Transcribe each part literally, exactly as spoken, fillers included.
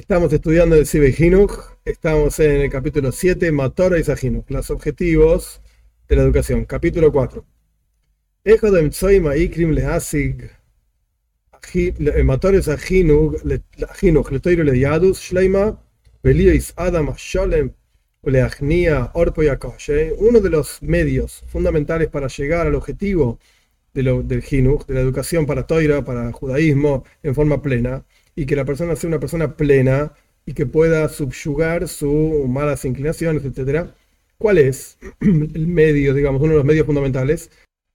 Estamos estudiando el Sibe Hinuch, estamos en el capítulo siete, Matora y Sajinuch, los objetivos de la educación. Capítulo cuatro. Matora y Sajinuch, Letoiro le Yadus, Shleima, Beliois Adam Sholem, Leachnia, Orpo y Akoshe. Uno de los medios fundamentales para llegar al objetivo de lo, del Hinuch, de la educación para Toira, para judaísmo, en forma plena, y que la persona sea una persona plena y que pueda subyugar sus malas inclinaciones, etcétera. ¿Cuál es el medio, digamos, uno de los medios fundamentales?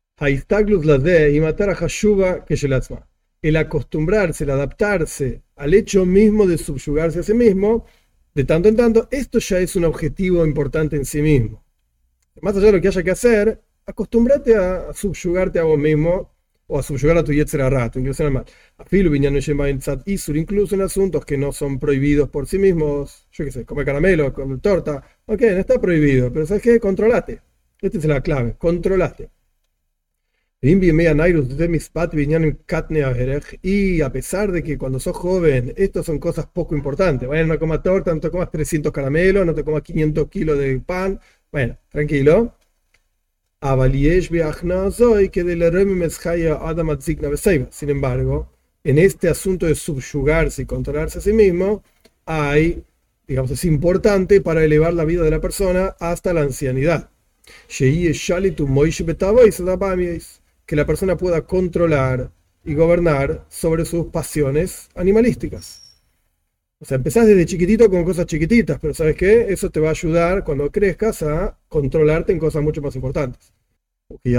Y matar a Hashuba que el acostumbrarse, el adaptarse al hecho mismo de subyugarse a sí mismo, de tanto en tanto, esto ya es un objetivo importante en sí mismo. Más allá de lo que haya que hacer, acostúmbrate a subyugarte a vos mismo, o a subyugar a tu Yetzer Hara, tu inclinación al mal. Incluso en asuntos que no son prohibidos por sí mismos, yo qué sé, comer caramelo, comer torta, ok, no está prohibido, pero ¿sabes qué? Controlate. Esta es la clave, controlate. Y a pesar de que cuando sos joven, estas son cosas poco importantes. Bueno, no comas torta, no te comas trescientos caramelos, no te comas quinientos kilos de pan. Bueno, tranquilo. Sin embargo, en este asunto de subyugarse y controlarse a sí mismo, hay, digamos, es importante para elevar la vida de la persona hasta la ancianidad. Que la persona pueda controlar y gobernar sobre sus pasiones animalísticas. O sea, empezás desde chiquitito con cosas chiquititas, pero ¿sabes qué? Eso te va a ayudar cuando crezcas a controlarte en cosas mucho más importantes. Y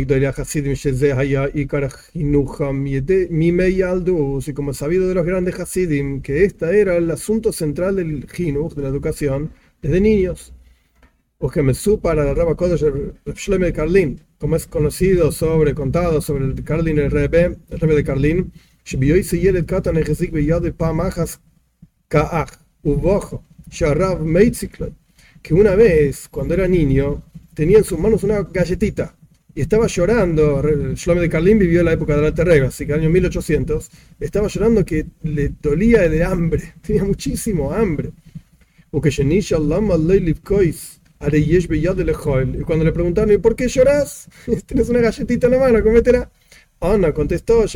como es sabido de los grandes Hasidim, que este era el asunto central del Hinuch, de la educación, desde niños. O que me supara la Rabba Kodesh Shlomo de Karlin, como es conocido sobre, contado sobre el Karlin, el Rebbe, el Rebbe de Karlin, que una vez, cuando era niño, tenía en sus manos una galletita y estaba llorando. Shlomo de Karlin vivió en la época de la Alter Rebbe, así que en el año mil ochocientos, estaba llorando que le dolía de hambre, tenía muchísimo hambre. Y cuando le preguntaron, ¿y por qué llorás? Tienes una galletita en la mano, cométela. Ana contestó,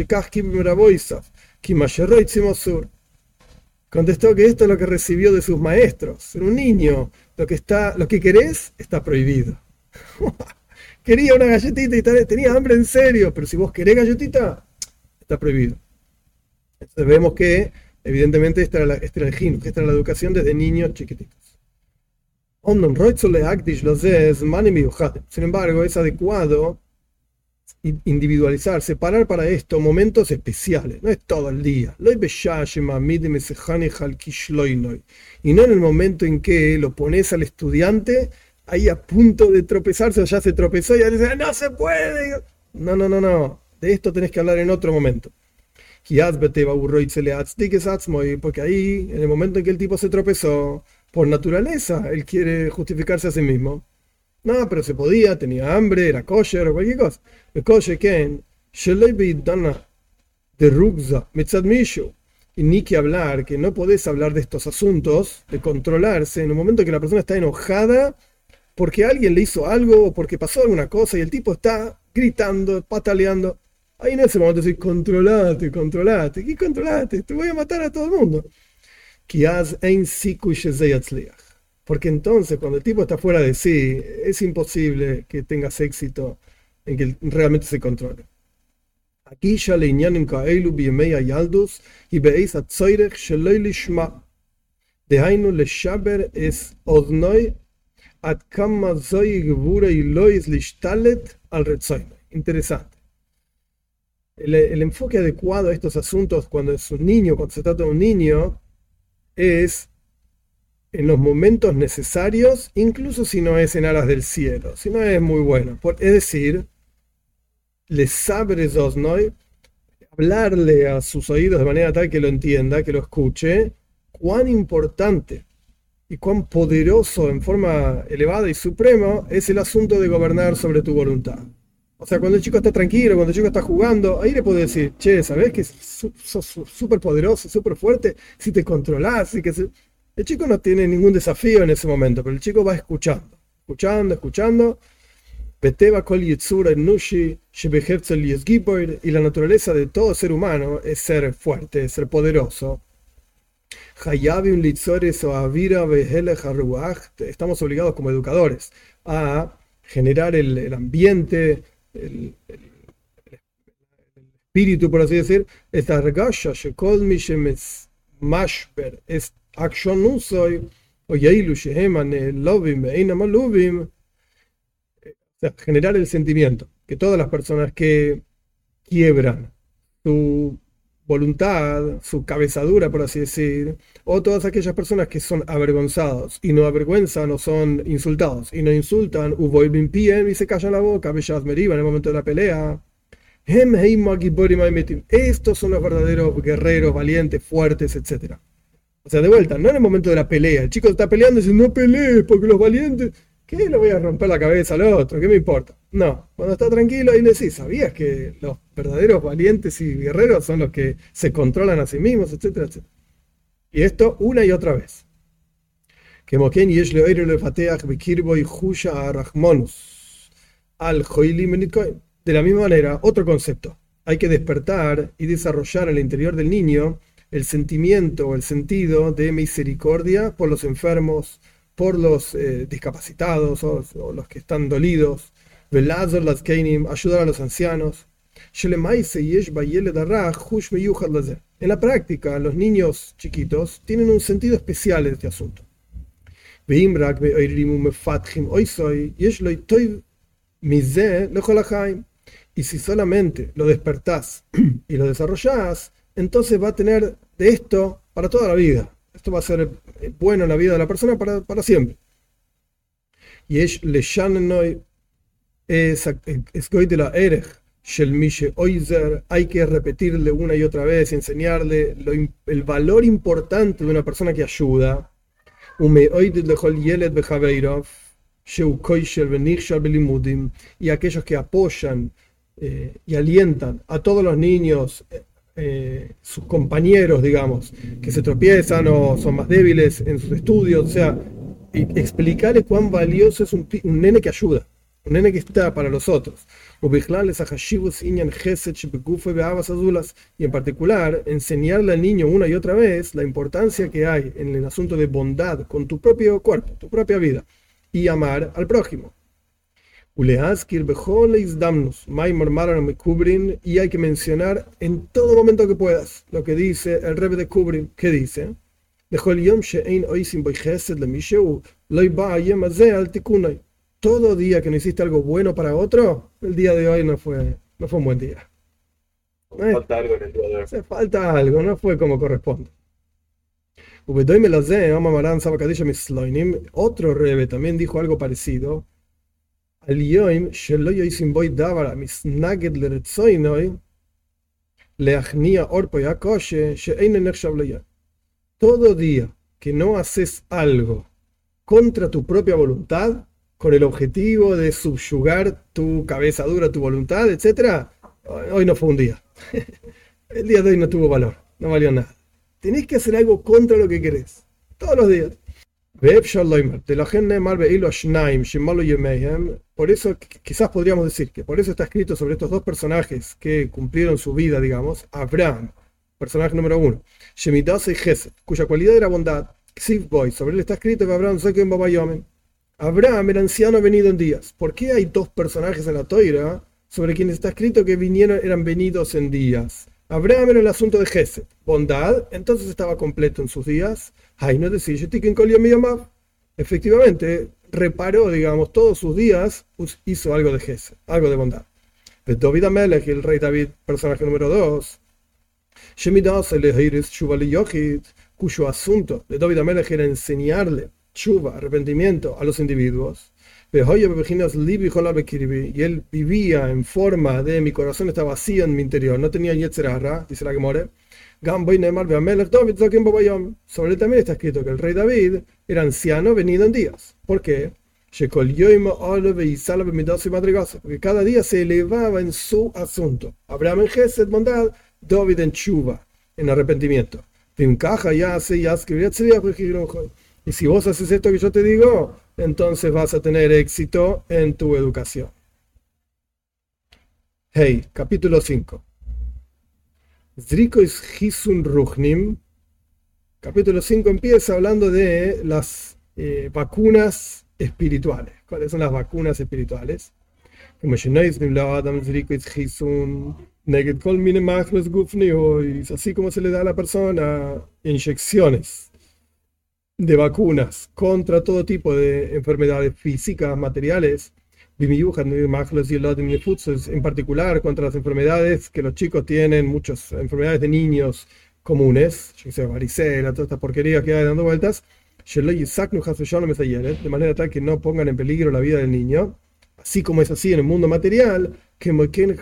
contestó que esto es lo que recibió de sus maestros. Era un niño, lo que, está, lo que querés está prohibido. Quería una galletita y tenía hambre en serio, pero si vos querés galletita, está prohibido. Entonces vemos que, evidentemente, esta era, la, este era el Hinuch, esta era la educación desde niños chiquititos. Sin embargo, es adecuado individualizar, separar para esto momentos especiales, no es todo el día. Y no en el momento en que lo pones al estudiante ahí a punto de tropezarse, o ya se tropezó y ya dice, no se puede. No, no, no, no. De esto tenés que hablar en otro momento. Porque ahí, en el momento en que el tipo se tropezó, por naturaleza, él quiere justificarse a sí mismo. No, pero se podía, tenía hambre, era kosher o cualquier cosa. El kosher que de rugza, y ni que hablar, que no podés hablar de estos asuntos, de controlarse, en un momento que la persona está enojada porque alguien le hizo algo o porque pasó alguna cosa y el tipo está gritando, pataleando. Ahí en ese momento decís, controlate, controlate. ¿Qué controlate? Te voy a matar a todo el mundo. Porque entonces, cuando el tipo está fuera de sí, es imposible que tengas éxito en que realmente se controle. Aquí ya le iñanim kaelu biyemei yaldus y beis atzoirech sheloi lishma. Dehainu leshaber es odnoi at kama zoi gvura y lois lishtalet al retzoime. Interesante. El, el enfoque adecuado a estos asuntos cuando es un niño, cuando se trata de un niño, es en los momentos necesarios, incluso si no es en aras del cielo, si no es muy bueno. Es decir, les sabres osnoi, hablarle a sus oídos de manera tal que lo entienda, que lo escuche, cuán importante y cuán poderoso en forma elevada y suprema es el asunto de gobernar sobre tu voluntad. O sea, cuando el chico está tranquilo, cuando el chico está jugando, ahí le puedo decir, che, ¿sabés que sos súper poderoso, súper fuerte? Si te controlás, y que se... El chico no tiene ningún desafío en ese momento, pero el chico va escuchando, escuchando, escuchando. Y la naturaleza de todo ser humano es ser fuerte, es ser poderoso. Estamos obligados como educadores a generar el, el ambiente, el, el, el espíritu, por así decir, esta regasha, shekol mi shemes mashber, es acción usoy, o yailu sheheman lovim, einam aluvim, o sea, generar el sentimiento que todas las personas que quiebran su voluntad, su cabezadura, por así decir, o todas aquellas personas que son avergonzados y no avergüenzan o son insultados y no insultan, y se callan la boca, en el momento de la pelea. Estos son los verdaderos guerreros, valientes, fuertes, etcétera. O sea, de vuelta, no en el momento de la pelea. El chico está peleando y dice, no pelees porque los valientes, ¿qué le voy a romper la cabeza al otro? ¿Qué me importa? No, cuando está tranquilo ahí le decís, ¿sabías que los verdaderos valientes y guerreros son los que se controlan a sí mismos, etcétera, etcétera? Y esto una y otra vez. De la misma manera, otro concepto. Hay que despertar y desarrollar en el interior del niño el sentimiento o el sentido de misericordia por los enfermos, por los eh, discapacitados o, o los que están dolidos, ayudar a los ancianos. En la práctica, los niños chiquitos tienen un sentido especial en este asunto. Y si solamente lo despertás y lo desarrollás, entonces va a tener de esto para toda la vida. Esto va a ser bueno en la vida de la persona para, para siempre. Y es leshannoy es goy de la erech shel mishe oizer. Hay que repetirle una y otra vez y enseñarle lo, el valor importante de una persona que ayuda. Y aquellos que apoyan eh, y alientan a todos los niños, eh, sus compañeros, digamos, que se tropiezan o son más débiles en sus estudios, o sea, y explicarles cuán valioso es un, un nene que ayuda, un nene que está para los otros. Y en particular, enseñarle al niño una y otra vez la importancia que hay en el asunto de bondad con tu propio cuerpo, tu propia vida, y amar al prójimo. Y hay que mencionar en todo momento que puedas lo que dice el Rebbe de Kubrin, que dice: todo día que no hiciste algo bueno para otro, el día de hoy no fue, no fue un buen día. ¿Eh? Falta algo en el día de hoy. Se falta algo, no fue como corresponde. Otro Rebbe también dijo algo parecido. Todo día que no haces algo contra tu propia voluntad, con el objetivo de subyugar tu cabeza dura, tu voluntad, etcétera, hoy no fue un día. El día de hoy no tuvo valor, no valió nada. Tenés que hacer algo contra lo que querés, todos los días. Por eso quizás podríamos decir que por eso está escrito sobre estos dos personajes que cumplieron su vida, digamos. Abraham, personaje número uno, Shemidasa y Gesed, cuya cualidad era bondad. Boy, sobre él está escrito que Abraham Abraham era anciano venido en días. ¿Por qué hay dos personajes en la Toira sobre quienes está escrito que vinieron, eran venidos en días? Abraham era el asunto de Gesed, bondad, entonces estaba completo en sus días. Ay, no decir, efectivamente, reparó, digamos, todos sus días, hizo algo de Gesed, algo de bondad. Pero David Amelech, el rey David, personaje número dos, cuyo asunto de David Amelech era enseñarle chuva, arrepentimiento a los individuos. Y él vivía en forma de mi corazón está vacío en mi interior, no tenía yetzer hara, dice la Gemara. Sobre él también está escrito que el rey David era anciano venido en días. ¿Por qué? porque cada día se elevaba en su asunto. Abraham en Gesed, bondad, David en Tshuva, en arrepentimiento. Y si vos haces esto que yo te digo, entonces vas a tener éxito en tu educación. Hey, capítulo cinco. Zrikois Hisun Ruchnim. Capítulo cinco empieza hablando de las eh, vacunas espirituales. ¿Cuáles son las vacunas espirituales? Así como se le da a la persona inyecciones de vacunas contra todo tipo de enfermedades físicas, materiales, en particular contra las enfermedades que los chicos tienen, muchas enfermedades de niños comunes, yo sé, varicela, todas estas porquerías que hay dando vueltas, de manera tal que no pongan en peligro la vida del niño, así como es así en el mundo material, que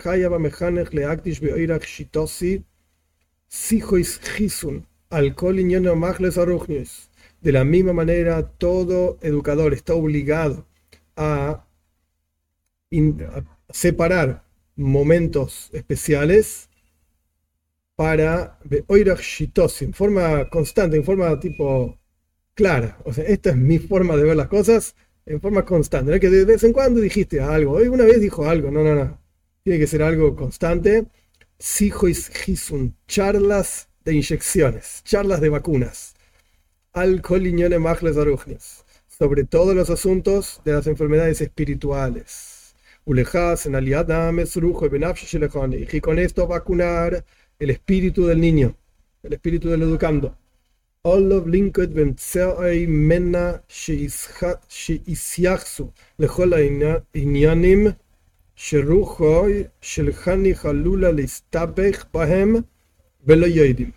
de la misma manera todo educador está obligado a, a separar momentos especiales para en forma constante, en forma tipo clara. O sea, esta es mi forma de ver las cosas en forma constante. No es que de vez en cuando dijiste algo, hoy una vez dijo algo, no, no, no. Tiene que ser algo constante. Sijois Hisun, charlas de inyecciones, charlas de vacunas. Alcohol iñone machles arujnis, sobre todos los asuntos de las enfermedades espirituales. Ulejas en aliadam esrujo y benafshe shelechone. Y con esto vacunar el espíritu del niño, el espíritu del educando. Olov linked bentseoi mena sheisyachsu lechol inyanim sheruchoi shelchani halula listabech bahem velo yoidim.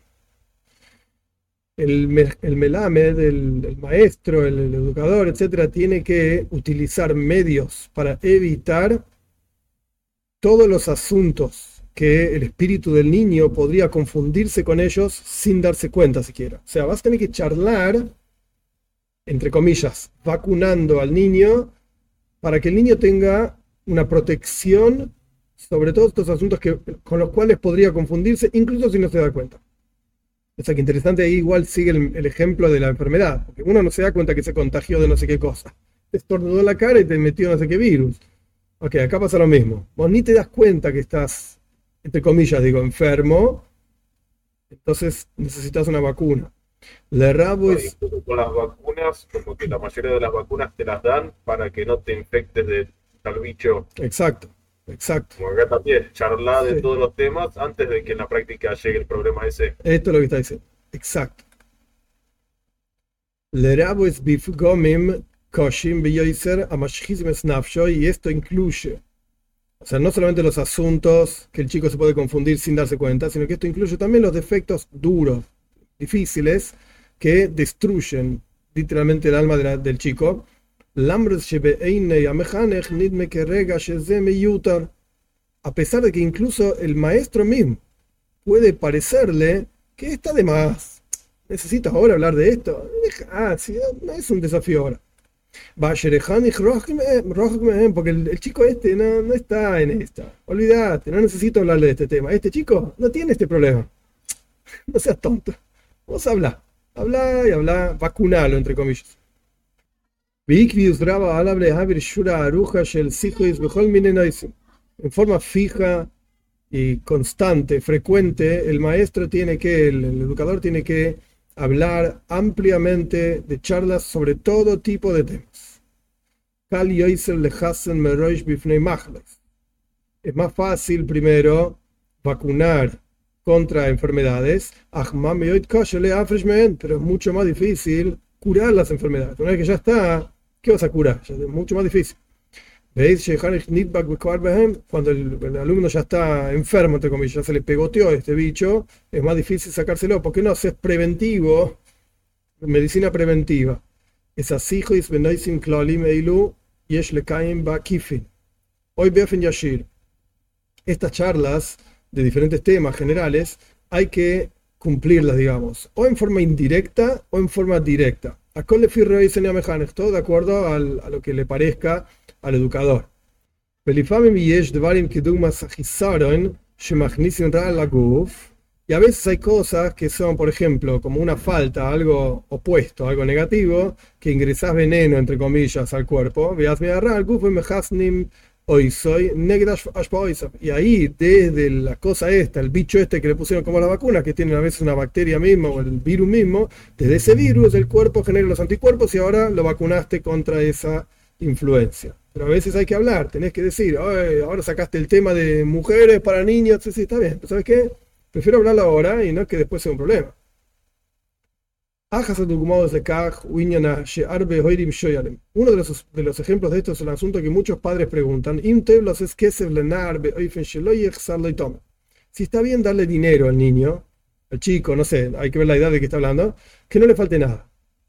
El, el melamed, el, el maestro, el, el educador, etcétera, tiene que utilizar medios para evitar todos los asuntos que el espíritu del niño podría confundirse con ellos sin darse cuenta siquiera. O sea, vas a tener que charlar, entre comillas, vacunando al niño para que el niño tenga una protección sobre todos estos asuntos que, con los cuales podría confundirse, incluso si no se da cuenta. O sea, que interesante, ahí igual sigue el, el ejemplo de la enfermedad, porque uno no se da cuenta que se contagió de no sé qué cosa. Te estornudó en la cara y te metió no sé qué virus. Ok, acá pasa lo mismo. Vos ni te das cuenta que estás, entre comillas, digo, enfermo, entonces necesitas una vacuna. Le rabo es... Con las vacunas, como que la mayoría de las vacunas te las dan para que no te infectes de tal bicho. Exacto, exacto. Como acá también, charlar de Sí. todos los temas antes de que en la práctica llegue el problema ese. Esto es lo que está diciendo. Exacto. Le rabo es bifgomim koshim beyoiser amashchizim es nafsho, y esto incluye, o sea, no solamente los asuntos que el chico se puede confundir sin darse cuenta, sino que esto incluye también los defectos duros, difíciles, que destruyen literalmente el alma de la, del chico. A pesar de que incluso el maestro mismo puede parecerle que está de más. ¿Necesitas ahora hablar de esto? Ah, sí, no es un desafío ahora. Porque el, el chico este no, no está en esta. Olvídate, no necesito hablarle de este tema. Este chico no tiene este problema. No seas tonto. Vos habla. Habla y habla. Vacunalo, entre comillas. En forma fija y constante, frecuente, el maestro tiene que, el, el educador tiene que hablar ampliamente de charlas sobre todo tipo de temas. Es más fácil primero vacunar contra enfermedades, pero es mucho más difícil curar las enfermedades. Una vez que ya está, ¿qué vas a curar? Ya es mucho más difícil. ¿Veis? Cuando el, el alumno ya está enfermo, entre comillas, ya se le pegoteó este bicho, es más difícil sacárselo. ¿Por qué no haces preventivo? Medicina preventiva. Es así, hoy Befen Yashir. Estas charlas de diferentes temas generales hay que cumplirlas, digamos, o en forma indirecta o en forma directa. A todo de acuerdo al, a lo que le parezca al educador. Y a veces hay cosas que son, por ejemplo, como una falta, algo opuesto, algo negativo, que ingresas veneno, entre comillas, al cuerpo. Y ahí, desde la cosa esta, el bicho este que le pusieron como la vacuna, que tiene a veces una bacteria misma o el virus mismo, desde ese virus el cuerpo genera los anticuerpos y ahora lo vacunaste contra esa influencia. Pero a veces hay que hablar, tenés que decir, ahora sacaste el tema de mujeres para niños, sí, sí, está bien, pero ¿sabes qué? Prefiero hablarlo ahora y no que después sea un problema. Uno de los, de los ejemplos de esto es el asunto que muchos padres preguntan: si está bien darle dinero al niño, al chico, no sé, hay que ver la edad de que está hablando, que no le falte nada.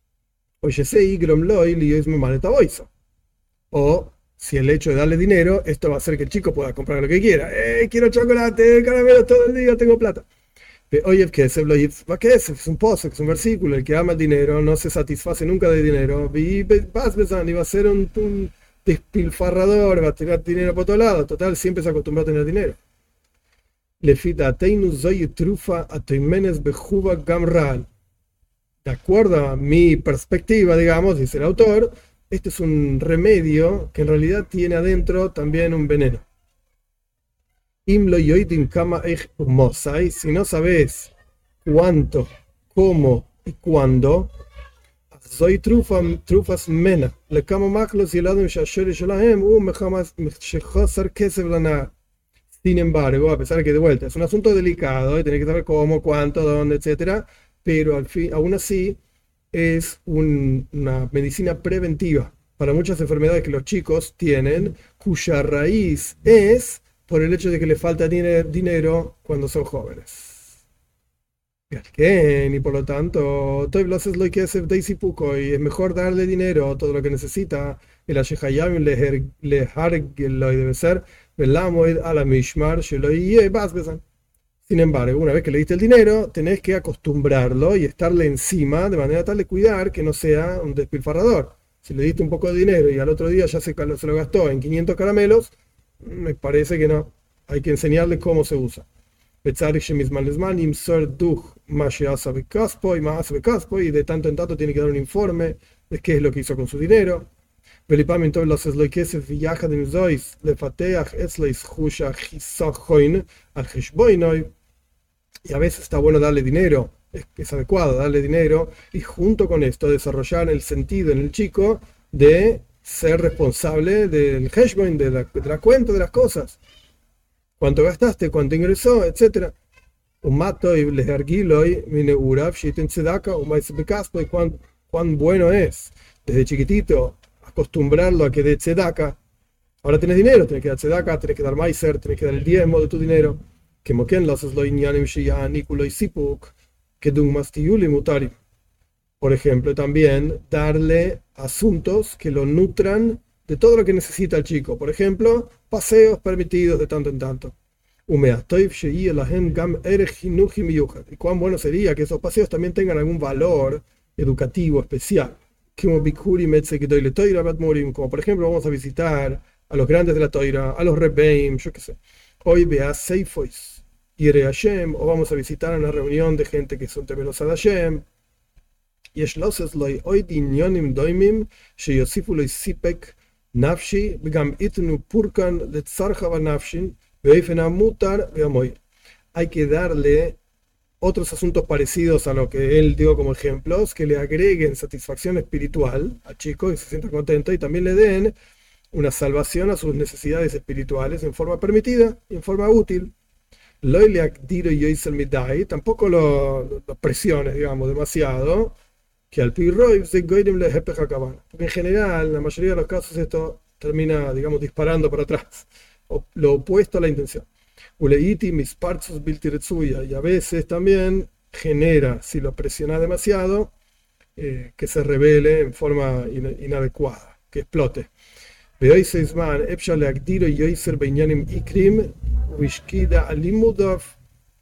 O si el hecho de darle dinero, esto va a hacer que el chico pueda comprar lo que quiera. ¡Eh, quiero chocolate, caramelo todo el día, tengo plata! Oye, que es un pozo, es un versículo: el que ama el dinero no se satisface nunca de dinero, y va a ser un, un despilfarrador, va a tirar dinero por todo lado. Total, siempre se acostumbra a tener dinero. De acuerdo a mi perspectiva, digamos, dice el autor, este es un remedio que en realidad tiene adentro también un veneno. Si no sabes cuánto, cómo y cuándo, sin embargo, a pesar de que de vuelta es un asunto delicado y tenés que saber cómo, cuánto, dónde, etcétera, pero al fin, aún así es un, una medicina preventiva para muchas enfermedades que los chicos tienen, cuya raíz es por el hecho de que les falta dinero cuando son jóvenes. Y por lo tanto, y es mejor darle dinero, todo lo que necesita, el ashehayam lehargeloi debe ser, a la mishmar, sin embargo, una vez que le diste el dinero, tenés que acostumbrarlo y estarle encima de manera tal de cuidar que no sea un despilfarrador. Si le diste un poco de dinero y al otro día ya se, se lo gastó en quinientos caramelos, me parece que no. Hay que enseñarle cómo se usa. Y de tanto en tanto tiene que dar un informe de qué es lo que hizo con su dinero. Y a veces está bueno darle dinero, es, es adecuado darle dinero, y junto con esto desarrollar el sentido en el chico de ser responsable del heshbon, de la, de la cuenta de las cosas. Cuánto gastaste, cuánto ingresó, etcétera. Cuán, cuán bueno es desde chiquitito acostumbrarlo a que dé tzedaka. Ahora tenés dinero, tenés que dar tzedaka, tenés que dar maiser, tenés que dar el diezmo de tu dinero. Que moken los lo inyanim shiya nikulo sipuk que dungmas tiyuli mutari. Por ejemplo, también darle asuntos que lo nutran de todo lo que necesita el chico. Por ejemplo, paseos permitidos de tanto en tanto. Y cuán bueno sería que esos paseos también tengan algún valor educativo especial. Como por ejemplo, vamos a visitar a los grandes de la Toira, a los Rebbeim, yo qué sé. Hoy veas Seifois, Yere Hashem, o vamos a visitar una reunión de gente que son temerosa de Hashem. Y es los loy hoy dinyonim doimim, sheyosifu loy sipek nafshi, begam itnu purkan de tzarjava nafshin, beifena mutar, veamoy. Hay que darle otros asuntos parecidos a lo que él dio como ejemplos, que le agreguen satisfacción espiritual al chico y se sienta contento, y también le den una salvación a sus necesidades espirituales en forma permitida y en forma útil. Tampoco lo, lo presiones, digamos, demasiado, que al pirroib se goyrem le hepeja cabana. Porque en general, en la mayoría de los casos, esto termina, digamos, disparando para atrás, o lo opuesto a la intención. Uleiti mis partos biltiretsuya, y a veces también genera, si lo presiona demasiado, eh, que se revele en forma in, inadecuada, que explote. Y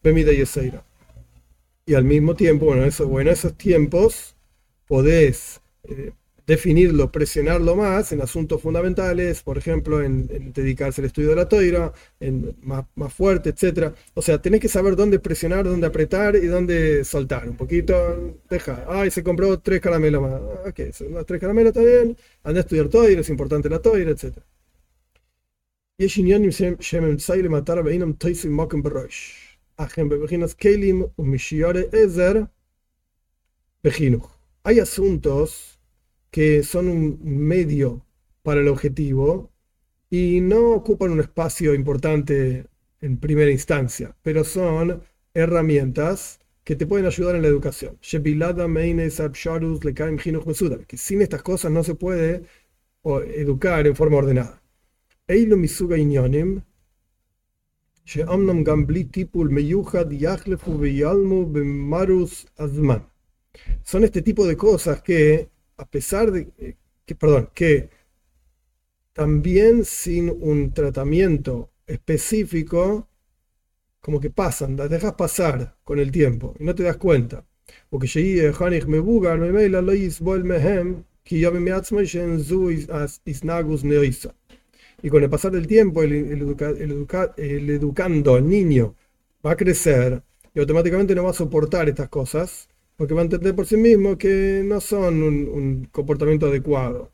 al mismo tiempo, bueno, eso, bueno, esos tiempos podés eh, definirlo, presionarlo más en asuntos fundamentales, por ejemplo, en, en dedicarse al estudio de la toira, en más, más fuerte, etcétera. O sea, tenés que saber dónde presionar, dónde apretar y dónde soltar. Un poquito, deja. Ay, se compró tres caramelos más. Ok, son los tres caramelos, está bien. Anda a estudiar toira, es importante la toira, etcétera. יש עניינים שהם אמצעי למטרה ואינם תופסים מקום בראש, אך הם בבחינת כלים ומשיעורי עזר בחינוך. Hay asuntos que son un medio para el objetivo y no ocupan un espacio importante en primera instancia, pero son herramientas que te pueden ayudar en la educación. Que sin estas cosas no se puede educar en forma ordenada. אלו מסוג העניונים שאומנם גם בלי טיפול מיוחד יחלפו ויעלמו במרוץ הזמן. Son este tipo de cosas que, a pesar de que, perdón, que también sin un tratamiento específico, como que pasan, las dejas pasar con el tiempo y no te das cuenta. Porque שיהיה חניך מבוגר ממילא לא יסבול מהם כי יום מעצמו שאין זו התנהגות נאיסה. Y con el pasar del tiempo, el, el, educa, el, educa, el educando, el niño, va a crecer y automáticamente no va a soportar estas cosas, porque va a entender por sí mismo que no son un, un comportamiento adecuado.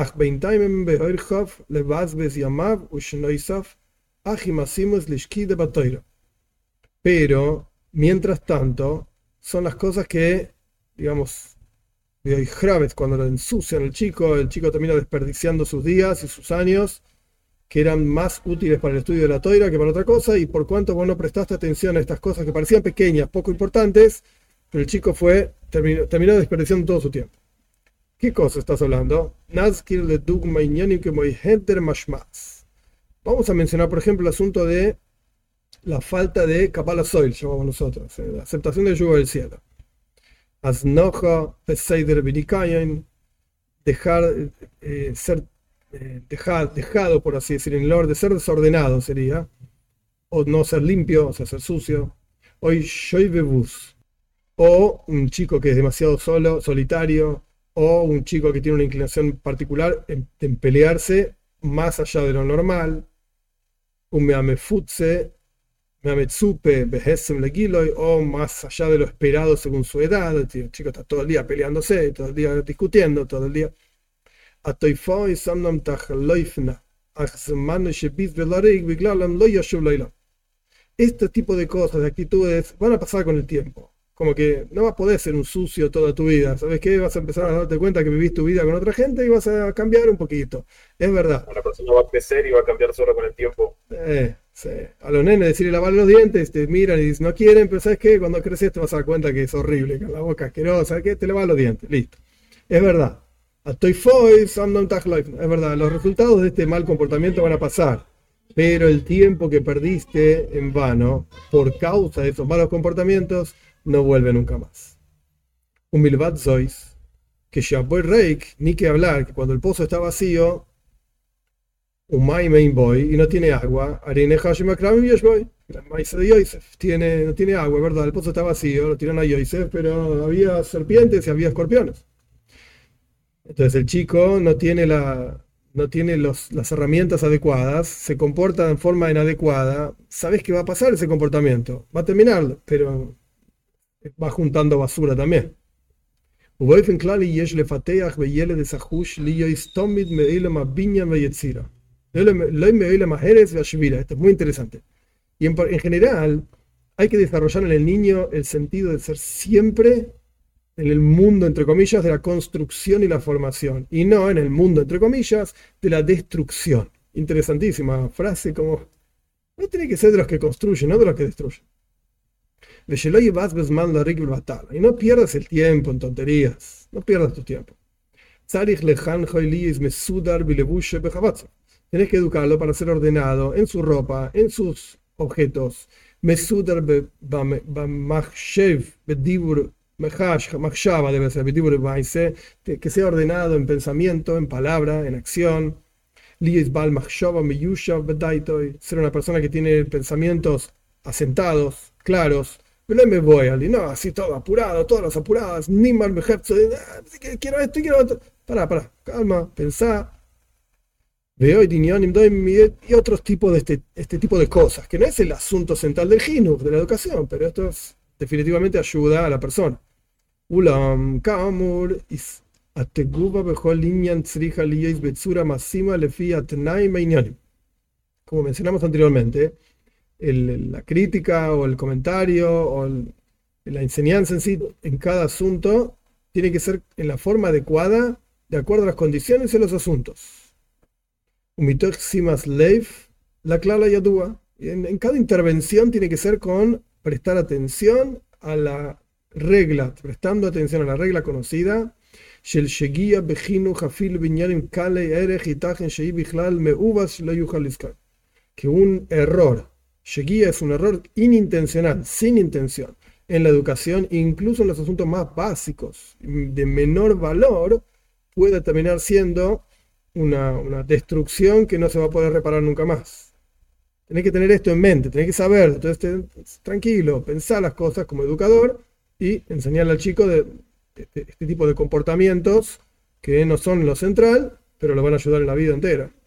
Pero, mientras tanto, son las cosas que, digamos, cuando lo ensucian el chico, el chico termina desperdiciando sus días y sus años, que eran más útiles para el estudio de la toira que para otra cosa, y por cuanto vos no prestaste atención a estas cosas que parecían pequeñas, poco importantes, pero el chico fue, terminó, terminó desperdiciando todo su tiempo. ¿Qué cosa estás hablando? Vamos a mencionar, por ejemplo, el asunto de la falta de Kabbalah Soil, llamamos nosotros, la aceptación del yugo del cielo. Aznoja, Peseider Binikayan, dejar eh, ser Dejado, dejado, por así decir, en el orden de ser desordenado sería, o no ser limpio, o sea, ser sucio, hoy shoybebus, o un chico que es demasiado solo, solitario, o un chico que tiene una inclinación particular en, en pelearse más allá de lo normal, un meamefutse, meametsupe, behesem legiloy, o más allá de lo esperado según su edad. El chico está todo el día peleándose, todo el día discutiendo, todo el día. Este tipo de cosas, de actitudes, van a pasar con el tiempo. Como que no vas a poder ser un sucio toda tu vida. ¿Sabes qué? Vas a empezar a darte cuenta que vivís tu vida con otra gente y vas a cambiar un poquito. Es verdad. La persona va a crecer y va a cambiar solo con el tiempo. Eh, sí. A los nenes decirle lavar los dientes, te miran y dicen no quieren, pero ¿sabes qué? Cuando creces te vas a dar cuenta que es horrible, con la boca asquerosa. ¿Sabes qué? Te lavas los dientes. Listo. Es verdad. Es verdad, los resultados de este mal comportamiento van a pasar, pero el tiempo que perdiste en vano por causa de esos malos comportamientos no vuelve nunca más. Un milvat zois, que Shaboy Reik, ni que hablar, que cuando el pozo está vacío, un mai main boy y no tiene agua, Arine Hashima Kravim Yeshboy, la maíz de Yosef, tiene, no tiene agua, es verdad, el pozo está vacío, lo tiran a Yosef, pero había serpientes y había escorpiones. Entonces el chico no tiene, la, no tiene los, las herramientas adecuadas, se comporta en forma inadecuada, sabes que va a pasar ese comportamiento, va a terminar, pero va juntando basura también. Esto es muy interesante. Y en, en general hay que desarrollar en el niño el sentido de ser siempre en el mundo, entre comillas, de la construcción y la formación, y no en el mundo, entre comillas, de la destrucción. Interesantísima frase, como no tiene que ser de los que construyen, no de los que destruyen. Y no pierdas el tiempo en tonterías, no pierdas tu tiempo. Tienes que educarlo para ser ordenado en su ropa, en sus objetos. Debe ser que sea ordenado en pensamiento, en palabra, en acción. Ser una persona que tiene pensamientos asentados, claros, pero no me voy al no, así todo apurado, todas las apuradas, ni mal mejor, quiero esto, quiero esto. Pará, pará, calma, pensá. Veo y otros tipos de este, este tipo de cosas, que no es el asunto central del Jinuj, de la educación, pero esto es, definitivamente ayuda a la persona. Ulam, Kamur, is ateguba bejol linyan tzriha liyais betsura masima lefi atnai mainyanim. Como mencionamos anteriormente, el, la crítica o el comentario o el, la enseñanza en sí, en cada asunto, tiene que ser en la forma adecuada, de acuerdo a las condiciones y a los asuntos. La clara yadúa. En, en cada intervención tiene que ser con prestar atención a la regla, prestando atención a la regla conocida, que un error, shegia es un error inintencional, sin intención, en la educación, incluso en los asuntos más básicos, de menor valor, puede terminar siendo Una, una destrucción que no se va a poder reparar nunca más. Tenés que tener esto en mente, tenés que saber. Entonces, te, tranquilo, pensá las cosas como educador y enseñarle al chico de, de, de este tipo de comportamientos que no son lo central, pero lo van a ayudar en la vida entera.